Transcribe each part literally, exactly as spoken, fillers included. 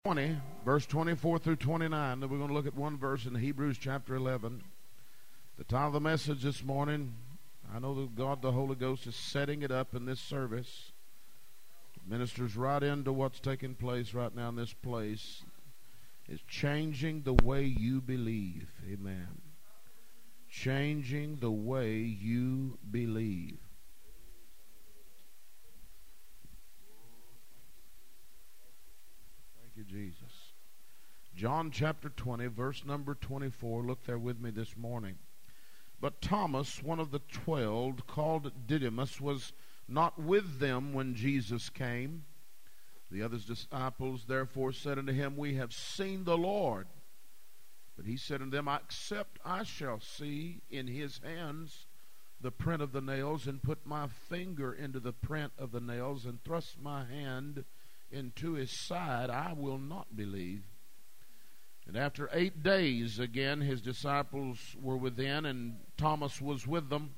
twenty, verse twenty-four through twenty-nine. Then we're going to look at one verse in Hebrews chapter eleven. The title of the message this morning, I know that God the Holy Ghost is setting it up in this service. It ministers right into what's taking place right now in this place. It's changing the way you believe. Amen. Changing the way you believe. Thank you, Jesus. John chapter twenty, verse number twenty-four. Look there with me this morning. But Thomas, one of the twelve, called Didymus, was not with them when Jesus came. The other disciples therefore said unto him, We have seen the Lord. But he said unto them, Except I shall see in his hands the print of the nails, and put my finger into the print of the nails, and thrust my hand into his side, I will not believe. And after eight days, again, his disciples were within, and Thomas was with them.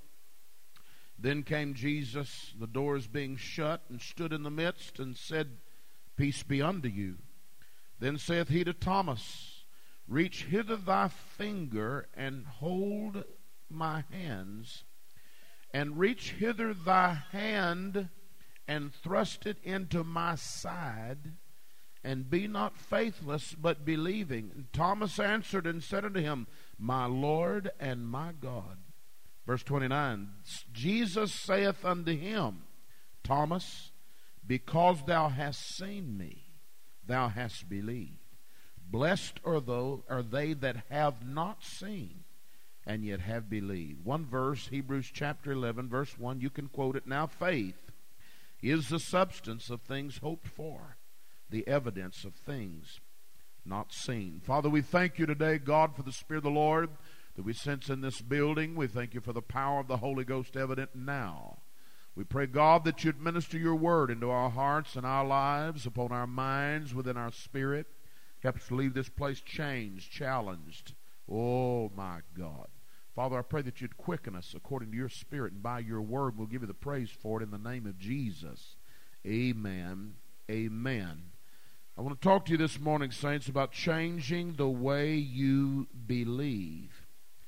Then came Jesus, the doors being shut, and stood in the midst, and said, Peace be unto you. Then saith he to Thomas, Reach hither thy finger, and hold my hands, and reach hither thy hand, and thrust it into my side, and be not faithless, but believing. And Thomas answered and said unto him, My Lord and my God. Verse twenty-nine, Jesus saith unto him, Thomas, because thou hast seen me, thou hast believed. Blessed are those are they that have not seen, and yet have believed. One verse, Hebrews chapter eleven, verse one, you can quote it. Now faith is the substance of things hoped for, the evidence of things not seen. Father, we thank you today, God, for the Spirit of the Lord that we sense in this building. We thank you for the power of the Holy Ghost evident now. We pray, God, that you'd minister your word into our hearts and our lives, upon our minds, within our spirit. Help us to leave this place changed, challenged. Oh, my God. Father, I pray that you'd quicken us according to your Spirit, and by your word we'll give you the praise for it in the name of Jesus. Amen. Amen. I want to talk to you this morning, saints, about changing the way you believe.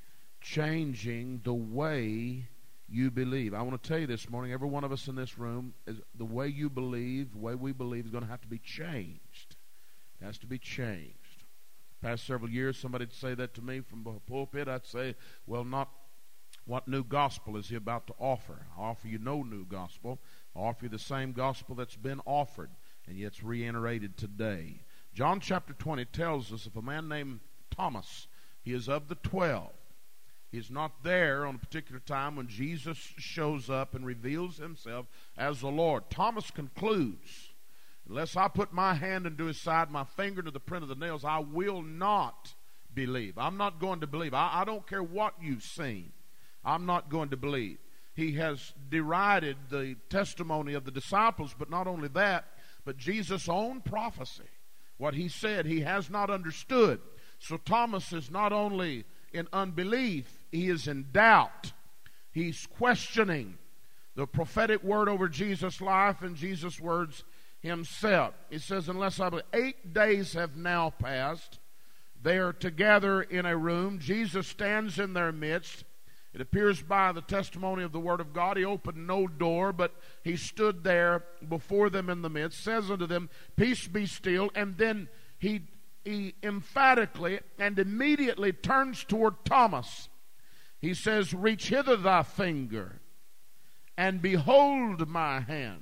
Changing the way you believe. I want to tell you this morning, every one of us in this room, is the way you believe, the way we believe is going to have to be changed. It has to be changed. Past several years, somebody'd say that to me from the pulpit. I'd say, well, not what new gospel is he about to offer. I offer you no new gospel. I offer you the same gospel that's been offered, and yet it's reiterated today. John chapter twenty tells us of a man named Thomas. He is of the twelve. He's not there on a particular time when Jesus shows up and reveals himself as the Lord. Thomas concludes, Unless I put my hand into his side, my finger into the print of the nails, I will not believe. I'm not going to believe. I, I don't care what you've seen. I'm not going to believe. He has derided the testimony of the disciples, but not only that, but Jesus' own prophecy. What he said, he has not understood. So Thomas is not only in unbelief, he is in doubt. He's questioning the prophetic word over Jesus' life and Jesus' words himself. He says, unless I believe. Eight days have now passed. They are together in a room. Jesus stands in their midst. It appears by the testimony of the word of God, he opened no door, but he stood there before them in the midst, says unto them, Peace be still. And then he, he emphatically and immediately turns toward Thomas. He says, Reach hither thy finger, and behold my hands.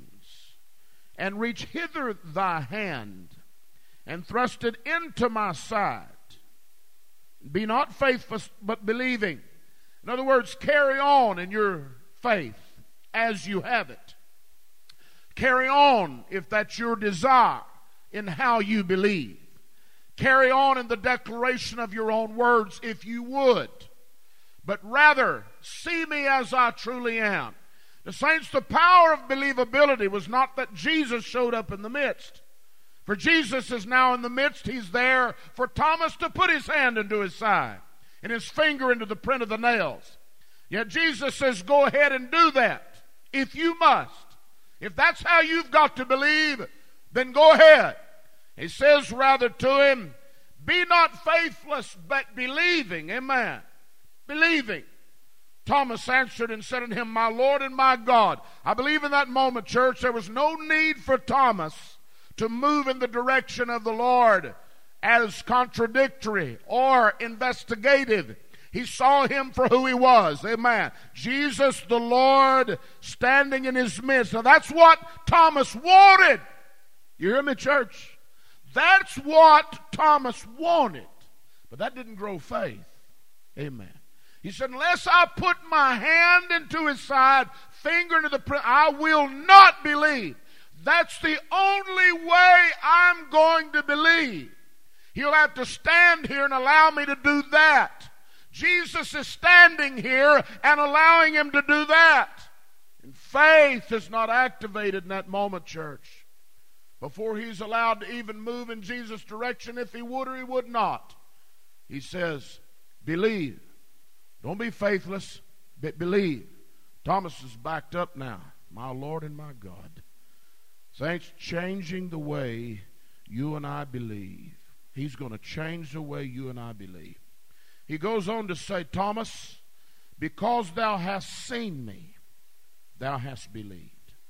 And reach hither thy hand, and thrust it into my side. Be not faithless, but believing. In other words, carry on in your faith as you have it. Carry on, if that's your desire, in how you believe. Carry on in the declaration of your own words, if you would. But rather, see me as I truly am. The saints, the power of believability was not that Jesus showed up in the midst. For Jesus is now in the midst. He's there for Thomas to put his hand into his side and his finger into the print of the nails. Yet Jesus says, go ahead and do that if you must. If that's how you've got to believe, then go ahead. He says rather to him, be not faithless, but believing. Amen. Believing. Thomas answered and said unto him, my Lord and my God. I believe in that moment, church, there was no need for Thomas to move in the direction of the Lord as contradictory or investigative. He saw him for who he was. Amen. Jesus the Lord standing in his midst. Now that's what Thomas wanted. You hear me, church? That's what Thomas wanted. But that didn't grow faith. Amen. He said, unless I put my hand into his side, finger into the print, I will not believe. That's the only way I'm going to believe. He'll have to stand here and allow me to do that. Jesus is standing here and allowing him to do that. And faith is not activated in that moment, church. Before he's allowed to even move in Jesus' direction, if he would or he would not, he says, believe. Don't be faithless, but believe. Thomas is backed up now. My Lord and my God. Saints, changing the way you and I believe. He's going to change the way you and I believe. He goes on to say, Thomas, because thou hast seen me, thou hast believed.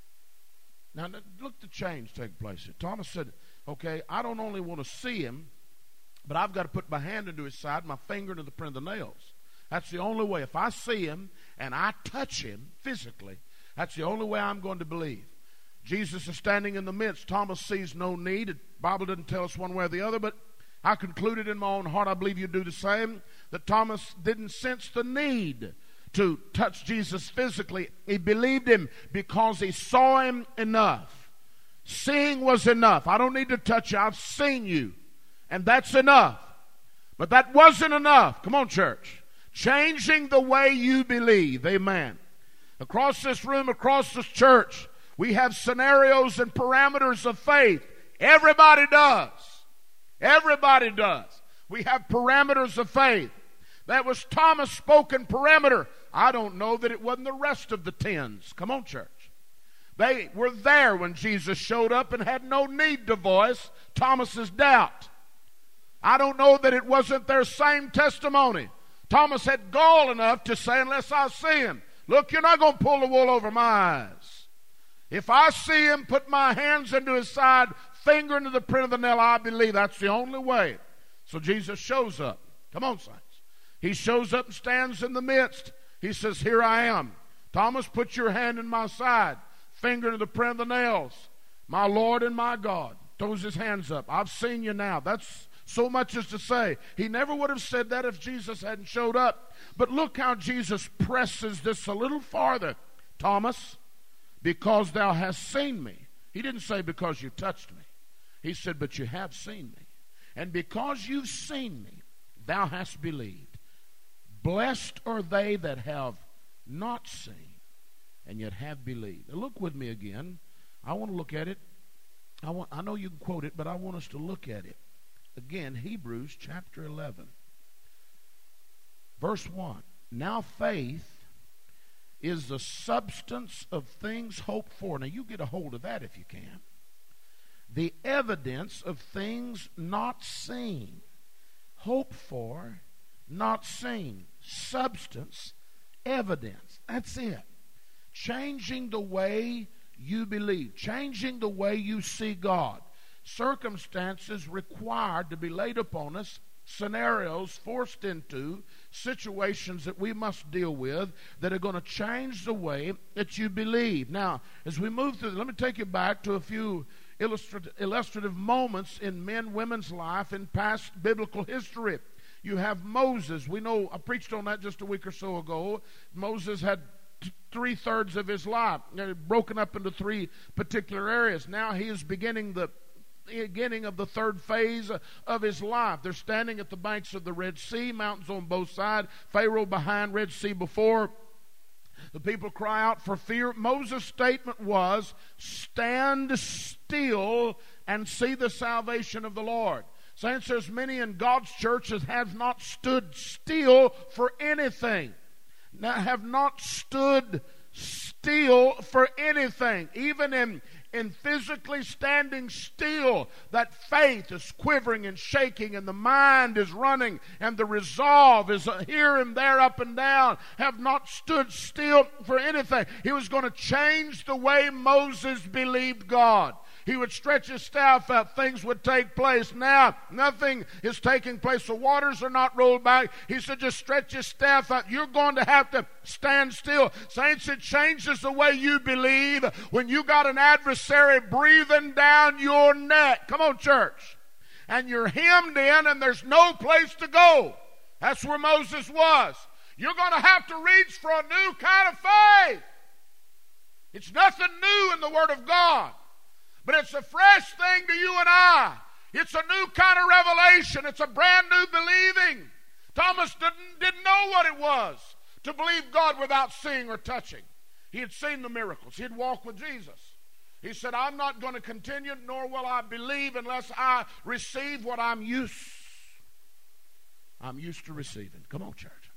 Now, look the change take place here. Thomas said, okay, I don't only want to see him, but I've got to put my hand into his side, my finger into the print of the nails. That's the only way. If I see him and I touch him physically, that's the only way I'm going to believe. Jesus is standing in the midst. Thomas sees no need. The Bible doesn't tell us one way or the other, but I concluded in my own heart, I believe you do the same, that Thomas didn't sense the need to touch Jesus physically. He believed him because he saw him enough. Seeing was enough. I don't need to touch you. I've seen you. And that's enough. But that wasn't enough. Come on, church. Changing the way you believe. Amen. Across this room, across this church, we have scenarios and parameters of faith. Everybody does. Everybody does. We have parameters of faith. That was Thomas' spoken parameter. I don't know that it wasn't the rest of the tens. Come on, church. They were there when Jesus showed up and had no need to voice Thomas's doubt. I don't know that it wasn't their same testimony. Thomas had gall enough to say, unless I see him, look, you're not going to pull the wool over my eyes. If I see him, put my hands into his side, finger into the print of the nail, I believe that's the only way. So Jesus shows up. Come on, saints. He shows up and stands in the midst. He says, here I am. Thomas, put your hand in my side, finger into the print of the nails. My Lord and my God. Throws his hands up. I've seen you now. That's so much as to say. He never would have said that if Jesus hadn't showed up. But look how Jesus presses this a little farther. Thomas, because thou hast seen me. He didn't say because you touched me. He said, but you have seen me. And because you've seen me, thou hast believed. Blessed are they that have not seen and yet have believed. Now look with me again. I want to look at it. I want, I know you can quote it, but I want us to look at it. Again, Hebrews chapter eleven. Verse one. Now faith is the substance of things hoped for. Now you get a hold of that if you can. The evidence of things not seen. Hoped for, not seen. Substance, evidence. That's it. Changing the way you believe. Changing the way you see God. Circumstances required to be laid upon us. Scenarios forced into situations that we must deal with that are going to change the way that you believe. Now, as we move through, let me take you back to a few illustrative, illustrative moments in men, women's life in past biblical history. You have Moses. We know, I preached on that just a week or so ago. Moses had t- three-thirds of his life broken up into three particular areas. Now he is beginning the beginning of the third phase of his life. They're standing at the banks of the Red Sea, mountains on both sides, Pharaoh behind, Red Sea before. The people cry out for fear. Moses' statement was, stand still and see the salvation of the Lord. Saints, there's many in God's church that have not stood still for anything. Now, have not stood still for anything. Even in in physically standing still, that faith is quivering and shaking, and the mind is running, and the resolve is here and there, up and down, have not stood still for anything. He was going to change the way Moses believed God. He would stretch his staff out. Things would take place. Now, nothing is taking place. The waters are not rolled back. He said, just stretch your staff out. You're going to have to stand still. Saints, it changes the way you believe when you got an adversary breathing down your neck. Come on, church. And you're hemmed in and there's no place to go. That's where Moses was. You're going to have to reach for a new kind of faith. It's nothing new in the Word of God. But it's a fresh thing to you and I. It's a new kind of revelation. It's a brand new believing. Thomas didn't, didn't know what it was to believe God without seeing or touching. He had seen the miracles. He had walked with Jesus. He said, I'm not going to continue, nor will I believe unless I receive what I'm used. I'm used to receiving. Come on, church.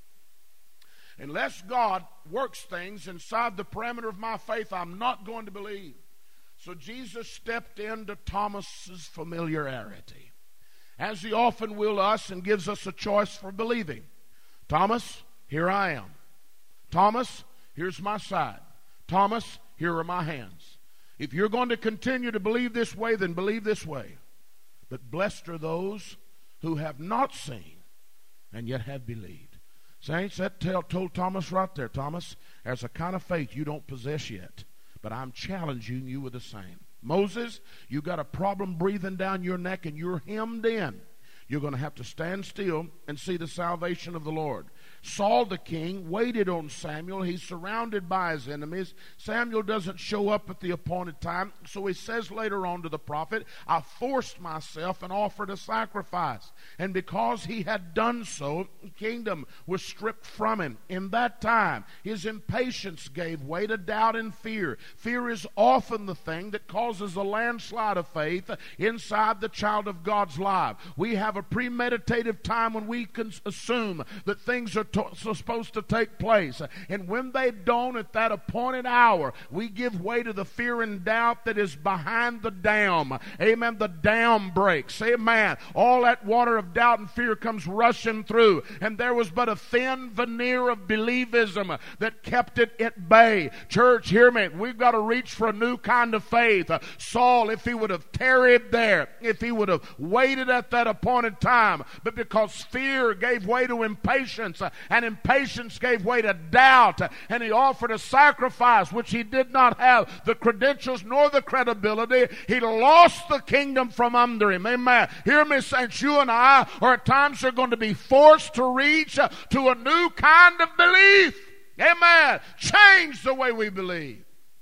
Unless God works things inside the parameter of my faith, I'm not going to believe. So Jesus stepped into Thomas's familiarity, as he often will us, and gives us a choice for believing. Thomas, here I am. Thomas, here's my side. Thomas, here are my hands. If you're going to continue to believe this way, then believe this way. But blessed are those who have not seen and yet have believed. Saints, that tell, told Thomas right there, Thomas, there's a kind of faith you don't possess yet. But I'm challenging you with the same. Moses, you got a problem breathing down your neck and you're hemmed in. You're going to have to stand still and see the salvation of the Lord. Saul the king waited on Samuel. He's surrounded by his enemies. Samuel doesn't show up at the appointed time, so he says later on to the prophet, I forced myself and offered a sacrifice. And because he had done so, the kingdom was stripped from him. In that time, his impatience gave way to doubt and fear. Fear is often the thing that causes a landslide of faith inside the child of God's life. We have a premeditative time when we can assume that things are to, so supposed to take place. And when they don't at that appointed hour, we give way to the fear and doubt that is behind the dam. Amen. The dam breaks. Amen. All that water of doubt and fear comes rushing through. And there was but a thin veneer of believism that kept it at bay. Church, hear me. We've got to reach for a new kind of faith. Uh, Saul, if he would have tarried there, if he would have waited at that appointed time, but because fear gave way to impatience, uh, and impatience gave way to doubt, uh, and he offered a sacrifice which he did not have the credentials nor the credibility, he lost the kingdom from under him. Amen. Hear me, saints, you and I are at times are going to be forced to reach uh, to a new kind of belief. Amen. Change the way we believe.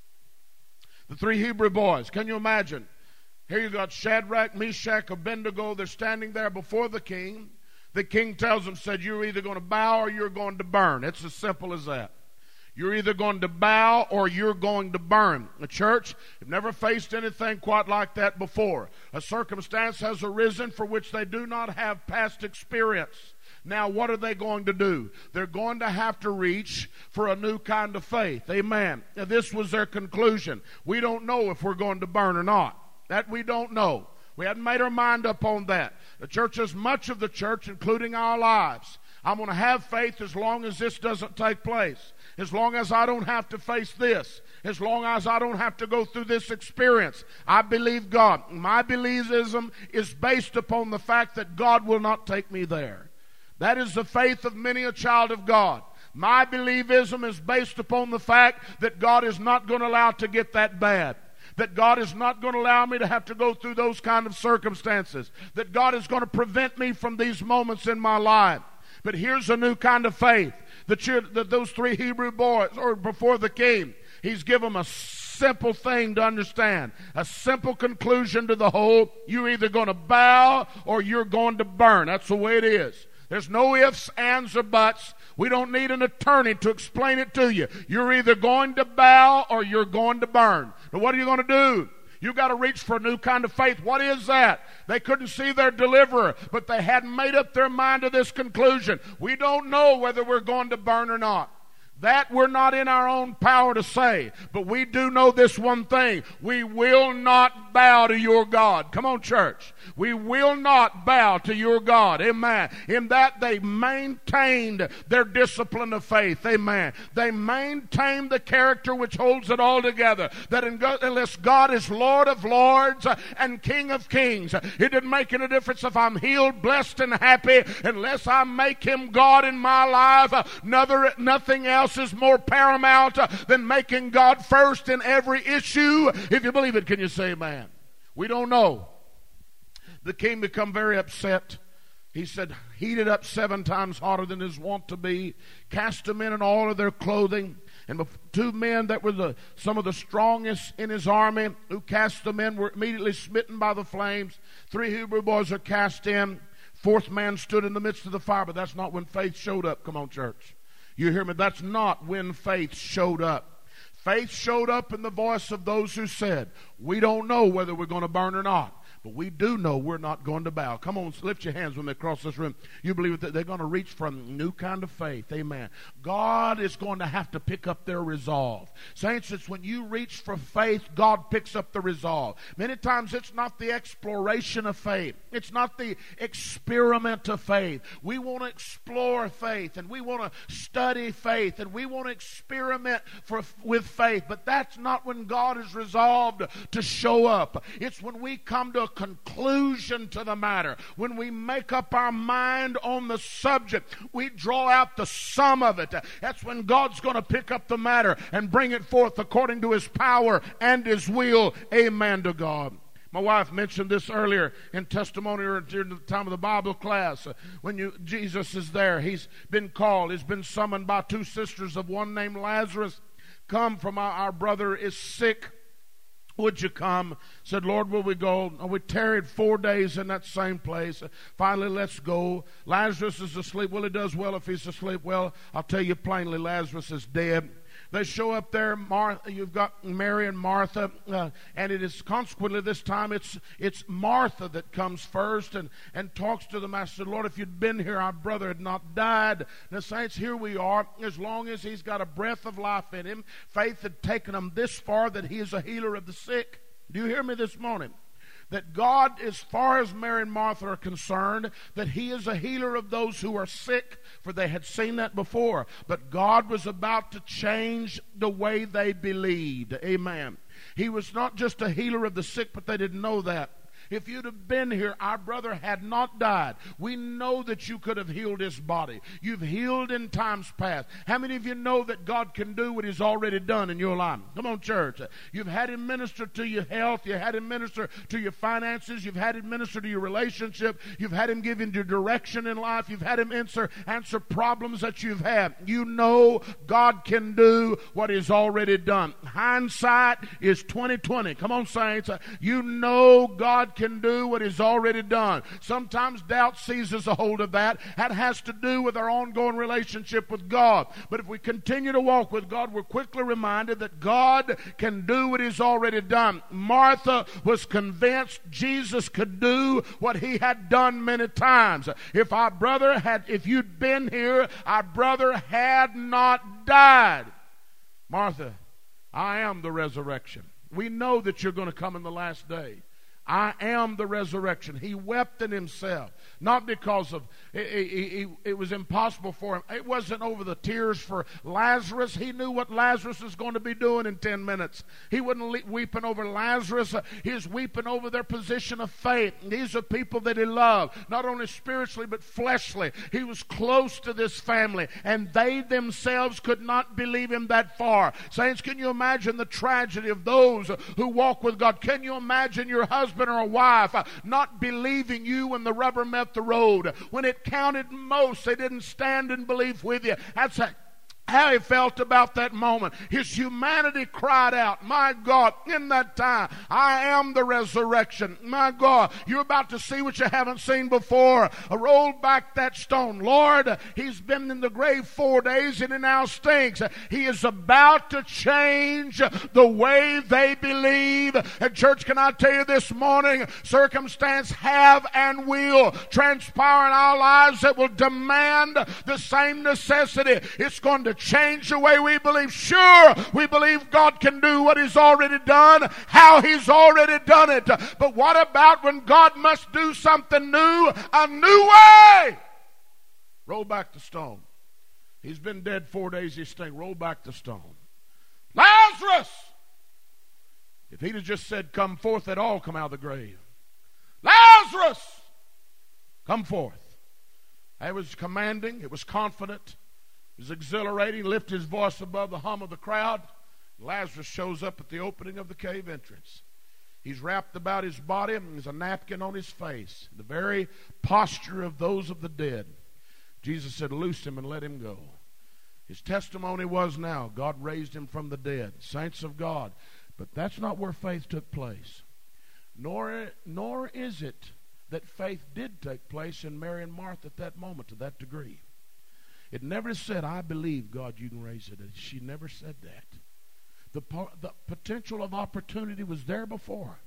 The three Hebrew boys, can you imagine? Here you got Shadrach, Meshach, Abednego. They're standing there before the king. The king tells them, said, you're either going to bow or you're going to burn. It's as simple as that. You're either going to bow or you're going to burn. The church have never faced anything quite like that before. A circumstance has arisen for which they do not have past experience. Now, what are they going to do? They're going to have to reach for a new kind of faith. Amen. Now, this was their conclusion. We don't know if we're going to burn or not. That we don't know. We hadn't made our mind up on that. The church is much of the church, including our lives. I'm going to have faith as long as this doesn't take place. As long as I don't have to face this. As long as I don't have to go through this experience. I believe God. My believism is based upon the fact that God will not take me there. That is the faith of many a child of God. My believism is based upon the fact that God is not going to allow it to get that bad. That God is not going to allow me to have to go through those kind of circumstances. That God is going to prevent me from these moments in my life. But here's a new kind of faith. That, you, that those three Hebrew boys, or before the king, he's given them a simple thing to understand. A simple conclusion to the whole. You're either going to bow or you're going to burn. That's the way it is. There's no ifs, ands, or buts. We don't need an attorney to explain it to you. You're either going to bow or you're going to burn. Now, what are you going to do? You've got to reach for a new kind of faith. What is that? They couldn't see their deliverer, but they hadn't made up their mind to this conclusion. We don't know whether we're going to burn or not. That we're not in our own power to say. But we do know this one thing. We will not bow to your God. Come on, church. We will not bow to your God. Amen. In that they maintained their discipline of faith. Amen. They maintained the character which holds it all together. That unless God is Lord of lords and King of kings, it doesn't make any difference if I'm healed, blessed, and happy. Unless I make him God in my life, nothing else is more paramount than making God first in every issue. If you believe it, can you say amen? We don't know. The king become very upset. He said, heated up seven times hotter than his wont to be, cast them in and all of their clothing. And two men that were the, some of the strongest in his army, who cast them in, were immediately smitten by the flames. Three Hebrew boys are cast in. Fourth man stood in the midst of the fire, but that's not when faith showed up. Come on, church. You hear me? That's not when faith showed up. Faith showed up in the voice of those who said, we don't know whether we're going to burn or not. But we do know we're not going to bow. Come on, lift your hands when they cross this room. You believe that they're going to reach for a new kind of faith. Amen. God is going to have to pick up their resolve. Saints, it's when you reach for faith, God picks up the resolve. Many times it's not the exploration of faith. It's not the experiment of faith. We want to explore faith, and we want to study faith, and we want to experiment for, with faith. But that's not when God is resolved to show up. It's when we come to a conclusion to the matter. When we make up our mind on the subject, we draw out the sum of it. That's when God's going to pick up the matter and bring it forth according to his power and his will. Amen to God. My wife mentioned this earlier in testimony or during the time of the Bible class. When you, Jesus is there, he's been called, he's been summoned by two sisters of one named Lazarus. Come from our, our brother is sick. Would you come? Said, Lord, will we go? And we tarried four days in that same place. Finally, let's go. Lazarus is asleep. Well, he does well if he's asleep. Well, I'll tell you plainly, Lazarus is dead. They show up there. Martha, you've got Mary and Martha, uh, and it is consequently this time it's it's Martha that comes first and, and talks to the master. Lord, if you'd been here, our brother had not died. And the saints, here we are. As long as he's got a breath of life in him, faith had taken him this far that he is a healer of the sick. Do you hear me this morning? That God, as far as Mary and Martha are concerned, that he is a healer of those who are sick, for they had seen that before. But God was about to change the way they believed. Amen. He was not just a healer of the sick, but they didn't know that. If you'd have been here, our brother had not died. We know that you could have healed his body. You've healed in times past. How many of you know that God can do what he's already done in your life? Come on, church. You've had him minister to your health. You've had him minister to your finances. You've had him minister to your relationship. You've had him give you direction in life. You've had him answer, answer problems that you've had. You know God can do what he's already done. Hindsight is twenty twenty. Come on, saints. You know God can do what he's already done. Sometimes doubt seizes a hold of that. That has to do with our ongoing relationship with God. But if we continue to walk with God, we're quickly reminded that God can do what he's already done. Martha was convinced Jesus could do what he had done many times. If our brother had, if you'd been here, our brother had not died. Martha, I am the resurrection. We know that you're going to come in the last day. I am the resurrection. He wept in himself. Not because of, it, it, it was impossible for him. It wasn't over the tears for Lazarus. He knew what Lazarus was going to be doing in ten minutes. He wasn't le- weeping over Lazarus. He was weeping over their position of faith. These are people that he loved, not only spiritually but fleshly. He was close to this family, and they themselves could not believe him that far. Saints, can you imagine the tragedy of those who walk with God? Can you imagine your husband or a wife not believing you when the rubber met the road? When it counted most, they didn't stand and believe with you. That's a how he felt about that moment. His humanity cried out, my God, in that time, I am the resurrection. My God, you're about to see what you haven't seen before. Roll back that stone. Lord, he's been in the grave four days and he now stinks. He is about to change the way they believe. And church, can I tell you this morning, circumstance have and will transpire in our lives that will demand the same necessity. It's going to change the way we believe. Sure, we believe God can do what He's already done, how He's already done it. But what about when God must do something new, a new way? Roll back the stone. He's been dead four days, he's staying. Roll back the stone. Lazarus! If he'd have just said, come forth, they'd all come out of the grave. Lazarus! Come forth. It was commanding, it was confident, it was exhilarating. Lift his voice above the hum of the crowd. Lazarus shows up at the opening of the cave entrance. He's wrapped about his body, and there's a napkin on his face, the very posture of those of the dead. Jesus said, loose him and let him go. His testimony was now, God raised him from the dead. Saints of God. But that's not where faith took place. Nor, nor is it that faith did take place in Mary and Martha at that moment to that degree. It never said, I believe, God, you can raise it. She never said that. The, the potential of opportunity was there before.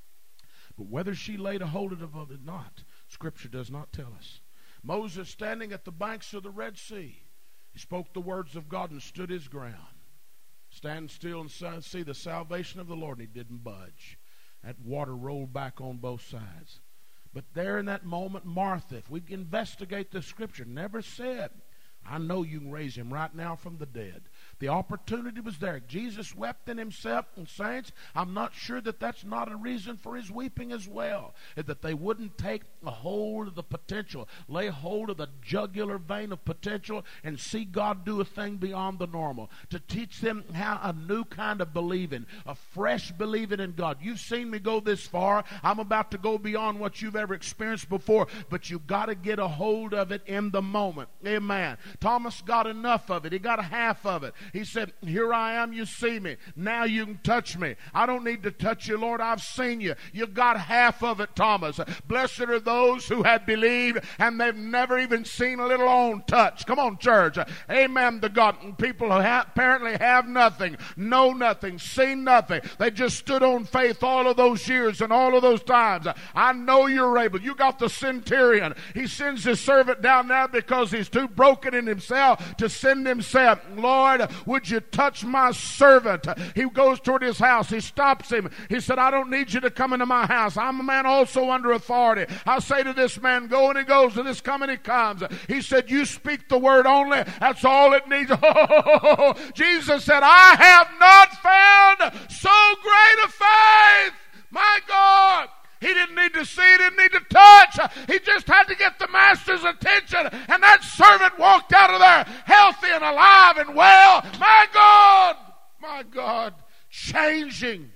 But whether she laid a hold of it or not, Scripture does not tell us. Moses, standing at the banks of the Red Sea, he spoke the words of God and stood his ground. Stand still and see the salvation of the Lord. And he didn't budge. That water rolled back on both sides. But there in that moment, Martha, if we investigate the Scripture, never said, I know you can raise him right now from the dead. The opportunity was there. Jesus wept in himself, and saints, I'm not sure that that's not a reason for his weeping as well. That they wouldn't take a hold of the potential, lay hold of the jugular vein of potential, and see God do a thing beyond the normal. To teach them how a new kind of believing, a fresh believing in God. You've seen me go this far. I'm about to go beyond what you've ever experienced before, but you've got to get a hold of it in the moment. Amen. Thomas got enough of it. He got a half of it. He said, here I am, you see me. Now you can touch me. I don't need to touch you, Lord. I've seen you. You've got half of it, Thomas. Blessed are those who have believed and they've never even seen a little on touch. Come on, church. Amen to God. People who have, apparently have nothing, know nothing, seen nothing. They just stood on faith all of those years and all of those times. I know you're able. You got the centurion. He sends his servant down there because he's too broken in himself to send himself. Lord, would you touch my servant? He goes toward his house. He stops him. He said, I don't need you to come into my house. I'm a man also under authority. I say to this man, go, and he goes, and this come, and he comes. He said, you speak the word only. That's all it needs. Oh, Jesus said, I have not found so great a faith. My God. He didn't need to see, he didn't need to touch. He just had to get the master's attention. And that servant walked out of there healthy and alive and well. My God, my God, changing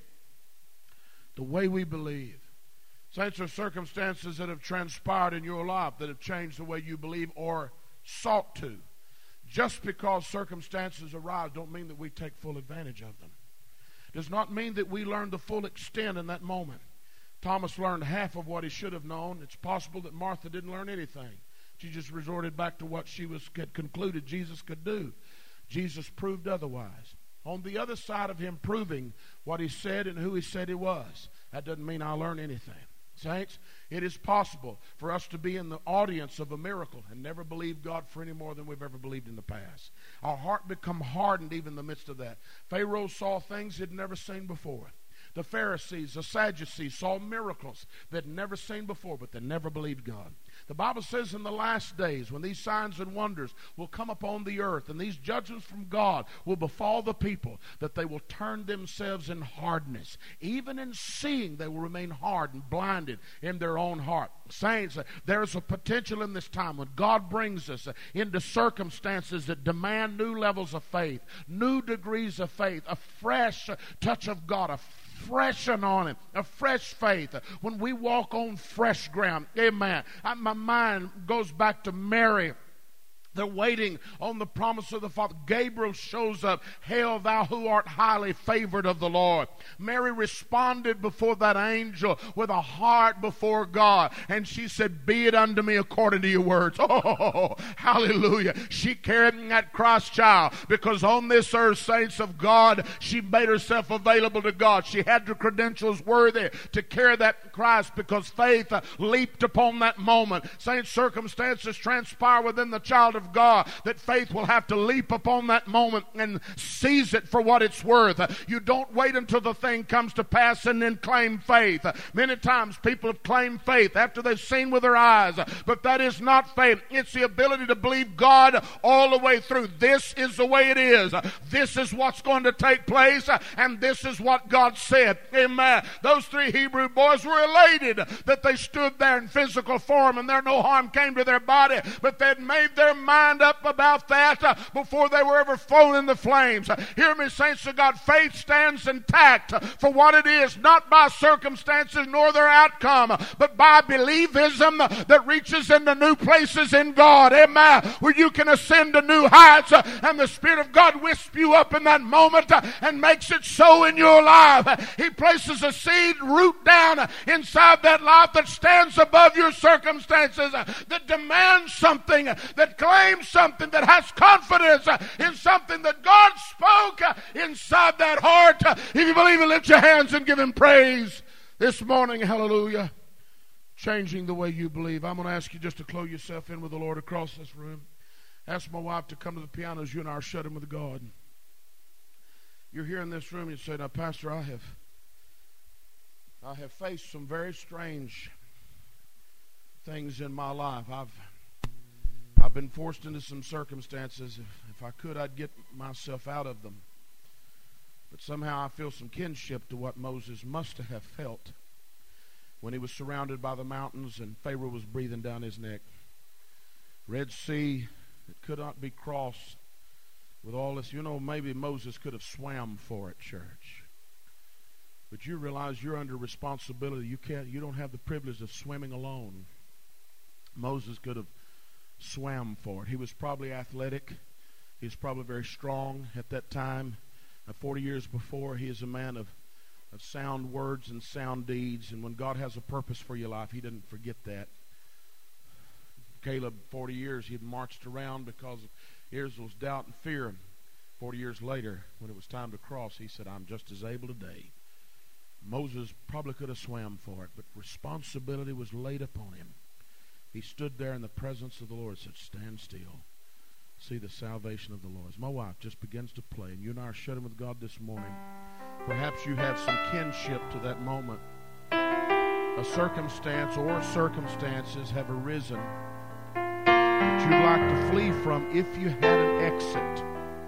the way we believe. Saints, are circumstances that have transpired in your life that have changed the way you believe or sought to. Just because circumstances arise don't mean that we take full advantage of them. Does not mean that we learn the full extent in that moment. Thomas learned half of what he should have known. It's possible that Martha didn't learn anything. She just resorted back to what she was had concluded Jesus could do. Jesus proved otherwise. On the other side of him proving what he said and who he said he was, that doesn't mean I learn anything. Saints, it is possible for us to be in the audience of a miracle and never believe God for any more than we've ever believed in the past. Our heart become hardened even in the midst of that. Pharaoh saw things he'd never seen before. The Pharisees, the Sadducees saw miracles they'd never seen before, but they never believed God. The Bible says in the last days, when these signs and wonders will come upon the earth and these judgments from God will befall the people, that they will turn themselves in hardness. Even in seeing, they will remain hard and blinded in their own heart. Saints, there's a potential in this time when God brings us into circumstances that demand new levels of faith, new degrees of faith, a fresh touch of God, a fresh anointing, a fresh faith. When we walk on fresh ground, amen. I, my mind goes back to Mary. They're waiting on the promise of the Father. Gabriel shows up. Hail, thou who art highly favored of the Lord. Mary responded before that angel with a heart before God. And she said, be it unto me according to your words. Oh, hallelujah. She carried that Christ child because on this earth, saints of God, she made herself available to God. She had the credentials worthy to carry that Christ because faith leaped upon that moment. Saints, circumstances transpire within the child of of God, that faith will have to leap upon that moment and seize it for what it's worth. You don't wait until the thing comes to pass and then claim faith. Many times people have claimed faith after they've seen with their eyes, but that is not faith. It's the ability to believe God all the way through. This is the way it is. This is what's going to take place, and this is what God said. Amen. Those three Hebrew boys were elated that they stood there in physical form and there no harm came to their body, but they'd made their mind up about that uh, before they were ever thrown in the flames. Uh, hear me, saints of God, faith stands intact uh, for what it is, not by circumstances nor their outcome, uh, but by believism uh, that reaches into new places in God. Amen. Where you can ascend to new heights uh, and the Spirit of God wisps you up in that moment uh, and makes it so in your life. Uh, he places a seed root down uh, inside that life that stands above your circumstances, uh, that demands something, uh, that claims something, that has confidence uh, in something that God spoke uh, inside that heart. Uh, if you believe it, lift your hands and give Him praise this morning. Hallelujah. Changing the way you believe. I'm going to ask you just to close yourself in with the Lord across this room. Ask my wife to come to the piano as you and I are shut in with God. You're here in this room and you say, now, Pastor, I have I have faced some very strange things in my life. I've I've been forced into some circumstances. If, if I could, I'd get myself out of them. But somehow I feel some kinship to what Moses must have felt when he was surrounded by the mountains and Pharaoh was breathing down his neck. Red Sea that could not be crossed with all this. You know, maybe Moses could have swam for it, church. But you realize you're under responsibility. You can't. You don't have the privilege of swimming alone. Moses could have swam for it. He was probably athletic. He was probably very strong at that time. Uh, Forty years before, he is a man of, of sound words and sound deeds. And when God has a purpose for your life, He doesn't forget that. Caleb, forty years, he had marched around because of Israel's doubt and fear. Forty years later, when it was time to cross, he said, I'm just as able today. Moses probably could have swam for it, but responsibility was laid upon him. He stood there in the presence of the Lord and said, stand still. See the salvation of the Lord. As my wife just begins to play, and you and I are shut in with God this morning, perhaps you have some kinship to that moment. A circumstance or circumstances have arisen that you'd like to flee from if you had an exit.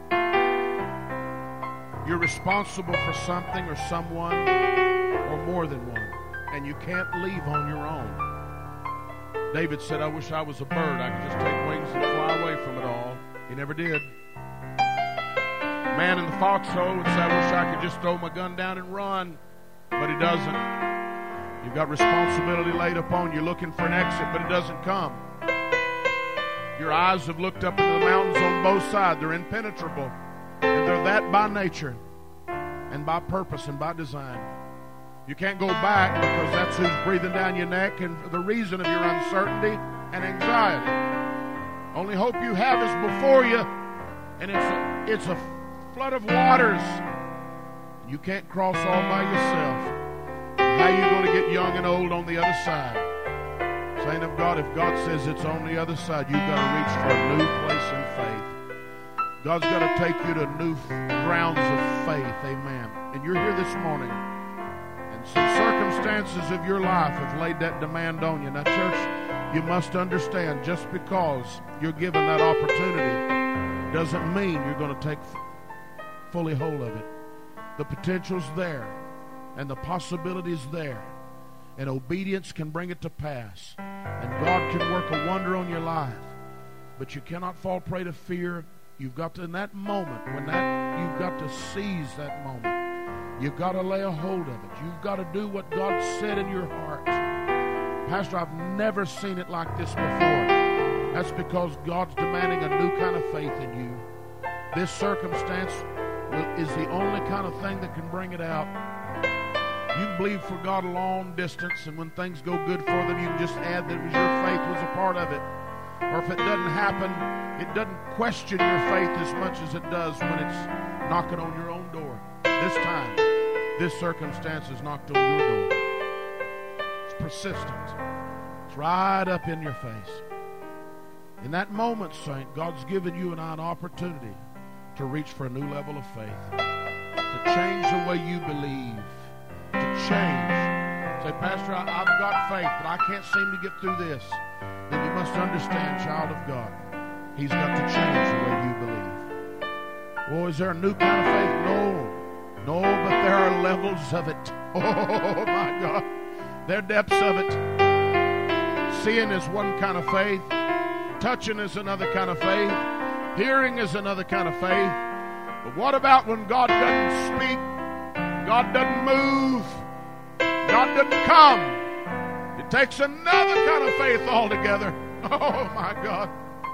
You're responsible for something or someone or more than one, and you can't leave on your own. David said, I wish I was a bird. I could just take wings and fly away from it all. He never did. Man in the foxhole would say, I wish I could just throw my gun down and run. But he doesn't. You've got responsibility laid upon you, looking for an exit, but it doesn't come. Your eyes have looked up into the mountains on both sides. They're impenetrable. And they're that by nature and by purpose and by design. You can't go back because that's who's breathing down your neck and the reason of your uncertainty and anxiety. Only hope you have is before you, and it's a, it's a flood of waters. You can't cross all by yourself. How are you going to get young and old on the other side? Saint of God, if God says it's on the other side, you've got to reach for a new place in faith. God's got to take you to new grounds of faith. Amen. And you're here this morning, and some circumstances of your life have laid that demand on you. Now, church, you must understand, just because you're given that opportunity doesn't mean you're going to take fully hold of it. The potential's there, and the possibility's there, and obedience can bring it to pass, and God can work a wonder on your life. But you cannot fall prey to fear. You've got to, in that moment, when that, you've got to seize that moment. You've got to lay a hold of it. You've got to do what God said in your heart. Pastor, I've never seen it like this before. That's because God's demanding a new kind of faith in you. This circumstance is the only kind of thing that can bring it out. You can believe for God a long distance, and when things go good for them, you can just add that your faith was a part of it. Or if it doesn't happen, it doesn't question your faith as much as it does when it's knocking on your own door. This time, this circumstance is knocked on your door. It's persistent. It's right up in your face. In that moment, saint, God's given you and I an opportunity to reach for a new level of faith, to change the way you believe, to change. Say, Pastor, I, I've got faith, but I can't seem to get through this. Then you must understand, child of God, He's got to change the way you believe. Oh, is there a new kind of faith? No. No, but there are levels of it. Oh, my God. There are depths of it. Seeing is one kind of faith. Touching is another kind of faith. Hearing is another kind of faith. But what about when God doesn't speak? God doesn't move. God doesn't come. It takes another kind of faith altogether. Oh, my God.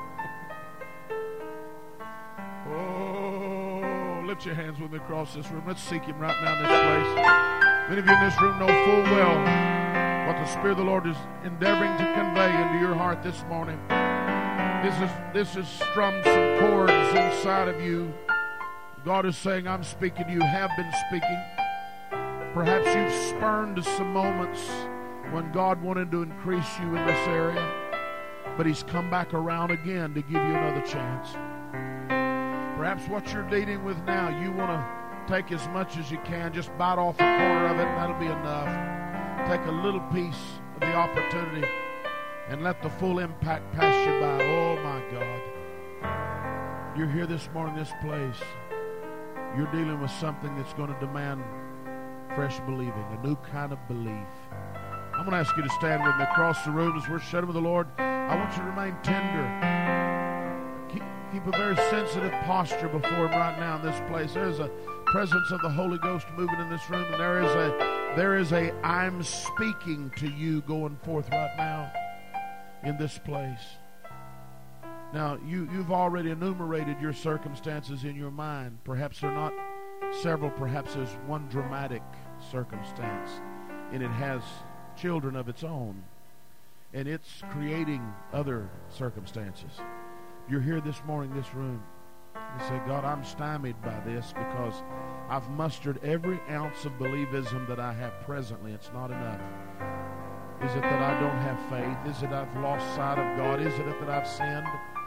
Oh, lift your hands with me across this room. Let's seek Him right now in this place. Many of you in this room know full well what the Spirit of the Lord is endeavoring to convey into your heart this morning. This is this is strummed some chords inside of you. God is saying, I'm speaking to you, have been speaking. Perhaps you've spurned some moments when God wanted to increase you in this area, but He's come back around again to give you another chance. Perhaps what you're dealing with now, you want to take as much as you can, just bite off a corner of it, and that'll be enough. Take a little piece of the opportunity and let the full impact pass you by. Oh, my God. You're here this morning in this place. You're dealing with something that's going to demand fresh believing, a new kind of belief. I'm going to ask you to stand with me across the room as we're shouting with the Lord. I want you to remain tender. Keep, keep a very sensitive posture before Him right now in this place. There's a presence of the Holy Ghost moving in this room, and there is a, there is a I'm speaking to you going forth right now in this place. Now, you, you've already enumerated your circumstances in your mind. Perhaps they're not several. Perhaps there's one dramatic circumstance, and it has children of its own, and it's creating other circumstances. You're here this morning in this room. You say, God, I'm stymied by this because I've mustered every ounce of believism that I have presently. It's not enough. Is it that I don't have faith? Is it I've lost sight of God? Is it that I've sinned?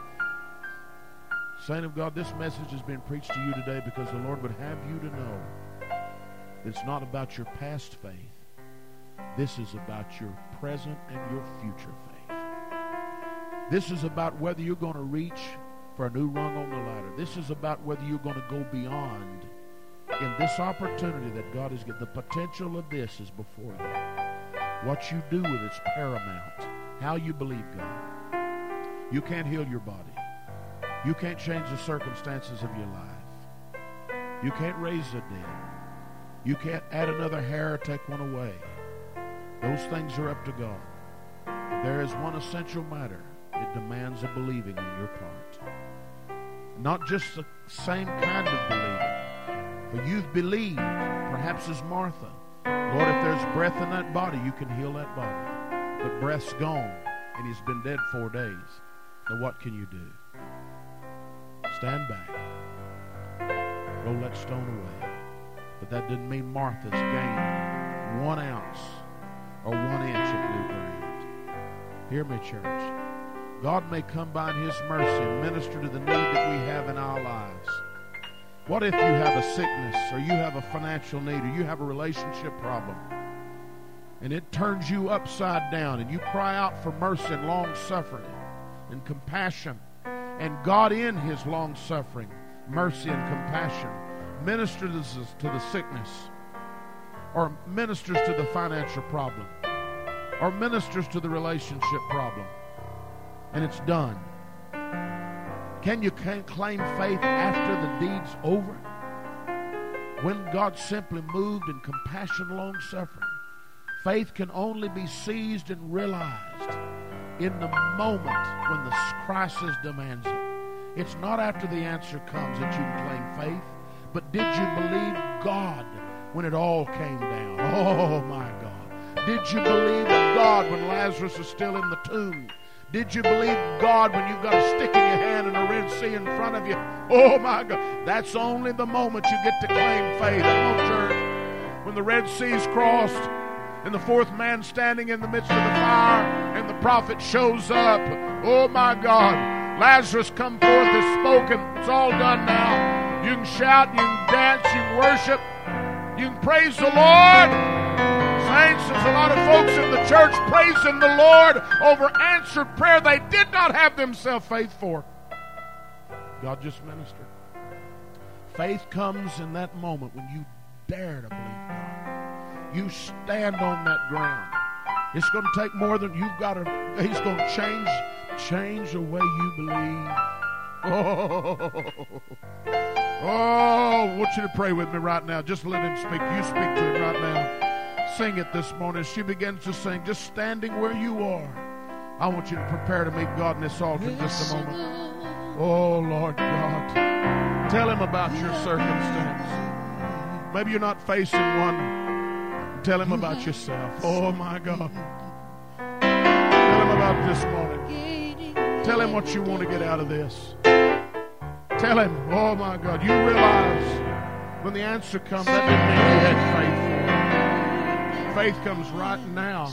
Saint of God, this message has been preached to you today because the Lord would have you to know it's not about your past faith. This is about your present and your future faith. This is about whether you're going to reach for a new rung on the ladder. This is about whether you're going to go beyond in this opportunity that God has given. The potential of this is before you. What you do with it's paramount. How you believe God. You can't heal your body. You can't change the circumstances of your life. You can't raise the dead. You can't add another hair or take one away. Those things are up to God. But there is one essential matter. It demands a believing on your part. Not just the same kind of believing. For you've believed, perhaps as Martha. Lord, if there's breath in that body, you can heal that body. But breath's gone, and he's been dead four days. Now what can you do? Stand back. Roll that stone away. But that didn't mean Martha's gained one ounce or one inch of new ground. Hear me, church. God may come by in His mercy and minister to the need that we have in our lives. What if you have a sickness, or you have a financial need, or you have a relationship problem, and it turns you upside down, and you cry out for mercy and long-suffering and compassion, and God in His long-suffering, mercy and compassion ministers to the sickness, or ministers to the financial problem, or ministers to the relationship problem, and it's done. Can you claim faith after the deed's over? When God simply moved in compassion, long-suffering, faith can only be seized and realized in the moment when the crisis demands it. It's not after the answer comes that you can claim faith, but did you believe God when it all came down? Oh, my God. Did you believe God when Lazarus is still in the tomb? Did you believe God when you've got a stick in your hand and a Red Sea in front of you? Oh, my God. That's only the moment you get to claim faith. Come on, church. When the Red Sea's crossed, and the fourth man standing in the midst of the fire, and the prophet shows up. Oh my God. Lazarus come forth has spoken. It's all done now. You can shout, you can dance, you can worship, you can praise the Lord. Saints, there's a lot of folks in the church praising the Lord over answered prayer they did not have themselves faith for. God just ministered. Faith comes in that moment when you dare to believe God. You stand on that ground. It's going to take more than you've got to. He's going to change, change the way you believe. Oh, oh, I want you to pray with me right now. Just let him speak. You speak to him right now. Sing it this morning. She begins to sing, just standing where you are. I want you to prepare to meet God in this altar in just a moment. Oh, Lord God. Tell him about your circumstance. Maybe you're not facing one. Tell him about yourself. Oh, my God. Tell him about this morning. Tell him what you want to get out of this. Tell him, oh, my God. You realize when the answer comes, that didn't mean you had faith for it. Faith comes right now.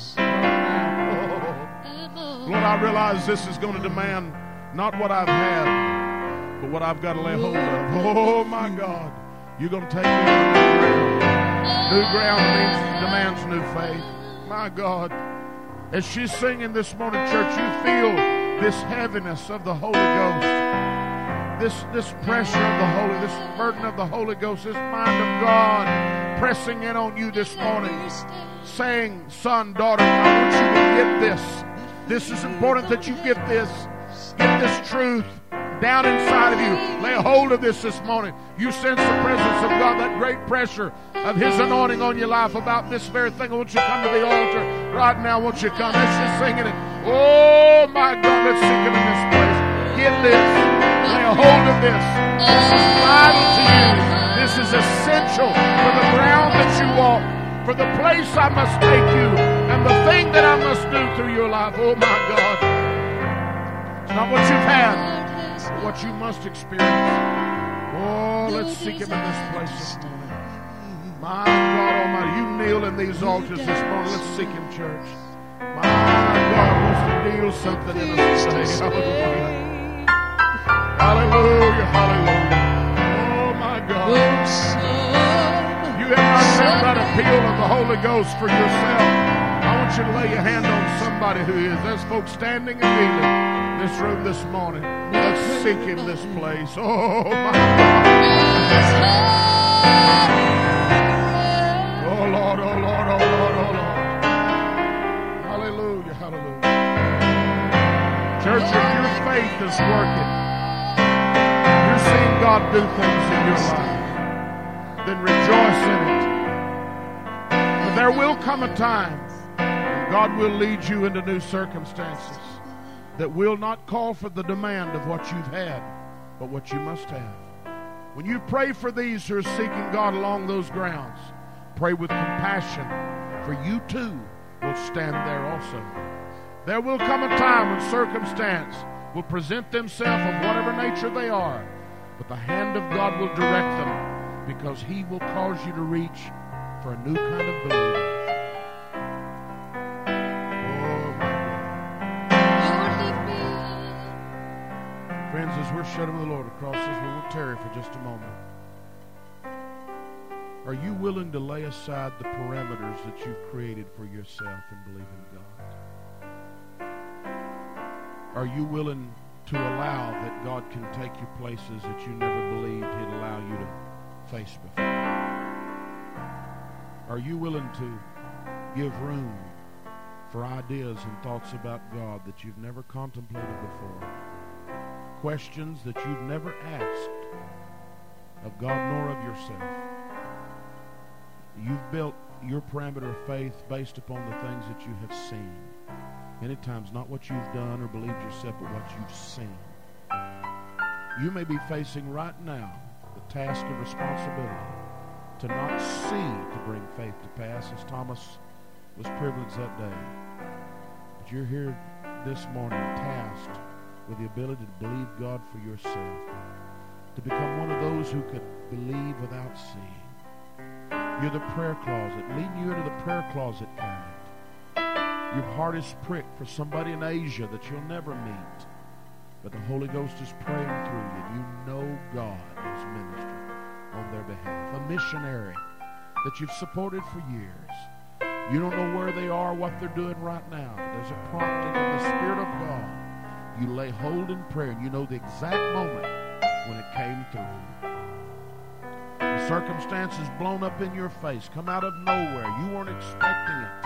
Oh. Lord, I realize this is going to demand not what I've had, but what I've got to lay hold of. Oh, my God. You're going to take me to new ground. New ground means demands new faith. My God. As she's singing this morning, church, you feel this heaviness of the Holy Ghost. This, this pressure of the Holy, this burden of the Holy Ghost, this mind of God pressing in on you this morning. Saying, son, daughter, I want you to get this. This is important that you get this. Get this truth down inside of you. Lay hold of this this morning. You sense the presence of God, that great pressure of His anointing on your life about this very thing. I want you to come to the altar right now. I want you to come. Let's just sing it. Oh, my God, let's sing it in this place. Get this. Lay a hold of this. This is vital to you. This is essential for the ground that you walk, for the place I must take you, and the thing that I must do through your life. Oh, my God. It's not what you've had, but what you must experience. Oh, let's seek Him in this place this morning. My God Almighty, you kneel in these altars this morning. Let's seek Him, church. My God wants to deal something in us today. Hallelujah. Hallelujah, hallelujah. Oh, my God. You have not felt that appeal of the Holy Ghost for yourself. I want you to lay your hand on somebody who is. There's folks standing and kneeling in this room this morning. Let's seek Him this place. Oh, my God. Oh, Lord, oh, Lord, oh, Lord, oh, Lord. Hallelujah, hallelujah. Church, if your faith is working, you're seeing God do things in your life, then rejoice in it. But there will come a time when God will lead you into new circumstances that will not call for the demand of what you've had, but what you must have. When you pray for these who are seeking God along those grounds, pray with compassion, for you too will stand there also. There will come a time when circumstance will present themselves of whatever nature they are, but the hand of God will direct them, because He will cause you to reach for a new kind of believing. Friends, as we're shutting the Lord across this, we will tarry for just a moment. Are you willing to lay aside the parameters that you've created for yourself and believe in God? Are you willing to allow that God can take you places that you never believed He'd allow you to face before? Are you willing to give room for ideas and thoughts about God that you've never contemplated before? Questions that you've never asked of God nor of yourself. You've built your parameter of faith based upon the things that you have seen. Many times not what you've done or believed yourself, but what you've seen. You may be facing right now the task of responsibility to not see to bring faith to pass, as Thomas was privileged that day. But you're here this morning tasked with the ability to believe God for yourself, to become one of those who could believe without seeing. You're the prayer closet, leading you into the prayer closet kind. Your heart is pricked for somebody in Asia that you'll never meet. But the Holy Ghost is praying through you. You know God is ministering on their behalf. A missionary that you've supported for years. You don't know where they are, what they're doing right now. But there's a prompting of the Spirit of God. You lay hold in prayer, and you know the exact moment when it came through. The circumstances blown up in your face, come out of nowhere. You weren't expecting it.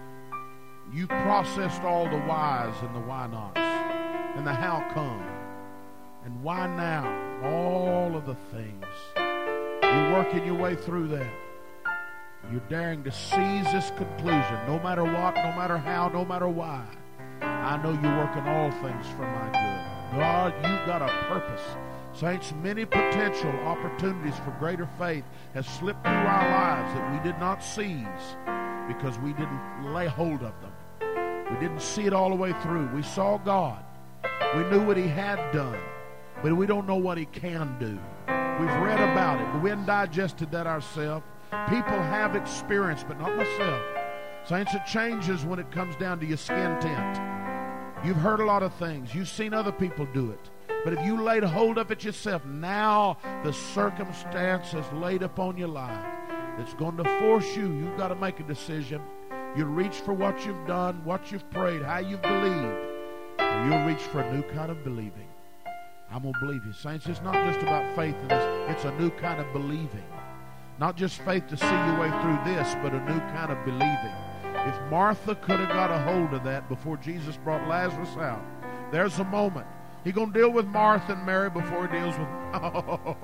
You processed all the whys and the why nots and the how come and why now, all of the things. You're working your way through that. You're daring to seize this conclusion, no matter what, no matter how, no matter why. I know you're working all things for my good. God, you've got a purpose. Saints, many potential opportunities for greater faith have slipped through our lives that we did not seize because we didn't lay hold of them. We didn't see it all the way through. We saw God. We knew what He had done, but we don't know what He can do. We've read about it, but we haven't digested that ourselves. People have experience, but not myself. Saints, it changes when it comes down to your skin tint. You've heard a lot of things. You've seen other people do it. But if you laid hold of it yourself, now the circumstance has laid upon your life. It's going to force you. You've got to make a decision. You'll reach for what you've done, what you've prayed, how you've believed. Or you'll reach for a new kind of believing. I'm going to believe you. Saints, it's not just about faith in this. It's a new kind of believing. Not just faith to see your way through this, but a new kind of believing. If Martha could have got a hold of that before Jesus brought Lazarus out, there's a moment. He's going to deal with Martha and Mary before he deals with... Oh.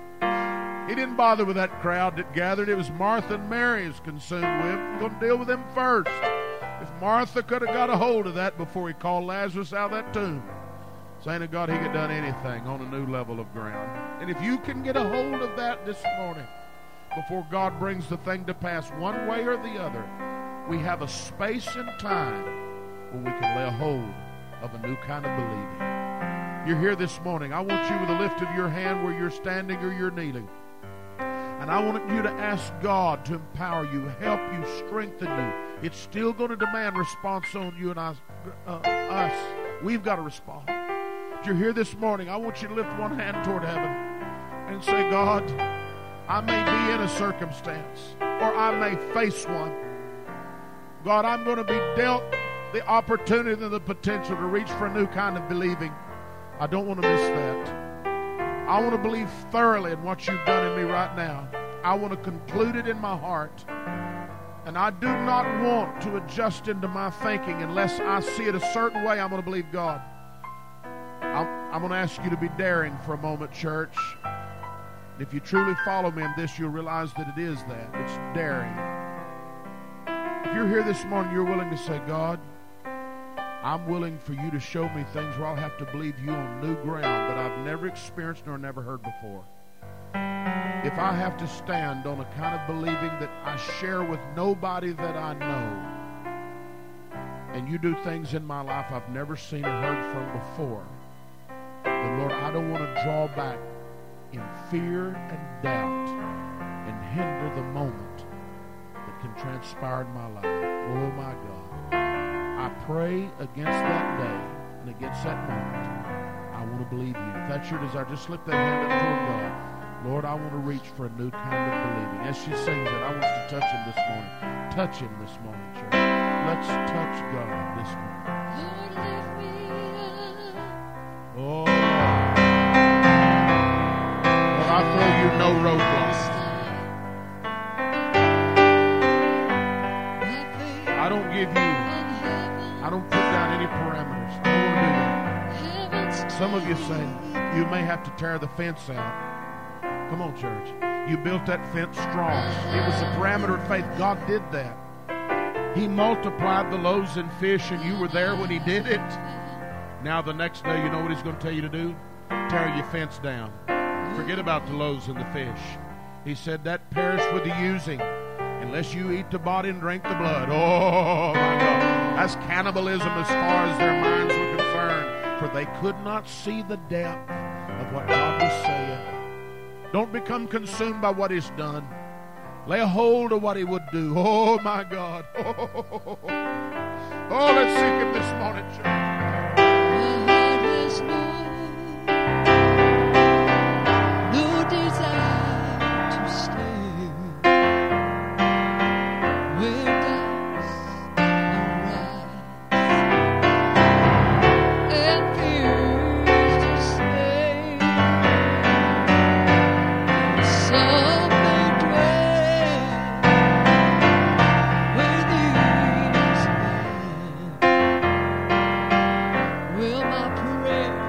He didn't bother with that crowd that gathered. It was Martha and Mary he's consumed with. He's going to deal with them first. If Martha could have got a hold of that before he called Lazarus out of that tomb, saying to God, he could have done anything on a new level of ground. And if you can get a hold of that this morning, before God brings the thing to pass one way or the other, we have a space and time where we can lay a hold of a new kind of believing. You're here this morning. I want you with a lift of your hand where you're standing or you're kneeling. And I want you to ask God to empower you, help you, strengthen you. It's still going to demand response on you and us. Uh, us. We've got to respond. If you're here this morning, I want you to lift one hand toward heaven and say, God, I may be in a circumstance, or I may face one. God, I'm going to be dealt the opportunity and the potential to reach for a new kind of believing. I don't want to miss that. I want to believe thoroughly in what you've done in me right now. I want to conclude it in my heart. And I do not want to adjust into my thinking unless I see it a certain way. I'm going to believe God. I'm, I'm going to ask you to be daring for a moment, church. If you truly follow me in this, you'll realize that it is that. It's daring. If you're here this morning, you're willing to say, God, I'm willing for you to show me things where I'll have to believe you on new ground that I've never experienced nor never heard before. If I have to stand on a kind of believing that I share with nobody that I know, and you do things in my life I've never seen or heard from before, then Lord, I don't want to draw back in fear and doubt and hinder the moment that can transpire in my life. Oh my God. I pray against that day and against that moment. I want to believe you. If that's your desire, just slip that hand up toward God. Lord, I want to reach for a new kind of believing. As she sings it, I want us to touch him this morning. Touch him this morning, church. Let's touch God this morning. Lord, lift me up. Oh, Lord, I throw you no roadblocks. I don't give you, I don't put down any parameters. I don't want to do that. Some of you say, you may have to tear the fence out. Come on, church. You built that fence strong. It was a parameter of faith. God did that. He multiplied the loaves and fish, and you were there when he did it. Now the next day, you know what he's going to tell you to do? Tear your fence down. Forget about the loaves and the fish. He said that perish with the using, unless you eat the body and drink the blood. Oh, my God. That's cannibalism as far as their minds were concerned, for they could not see the depth of what God was saying. Don't become consumed by what he's done. Lay hold of what he would do. Oh, my God. Oh, oh let's sing him this morning, church. My heart has no, no desire to stay where doubts arise and fears dismay. Some may dwell where there is none. Will my prayer